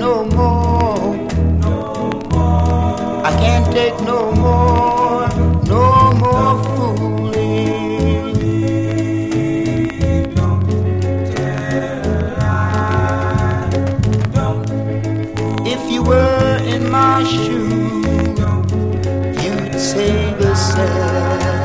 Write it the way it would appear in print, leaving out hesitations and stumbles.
no more. I can't take no more, no more fooling. If you were in my shoes, you'd say the same.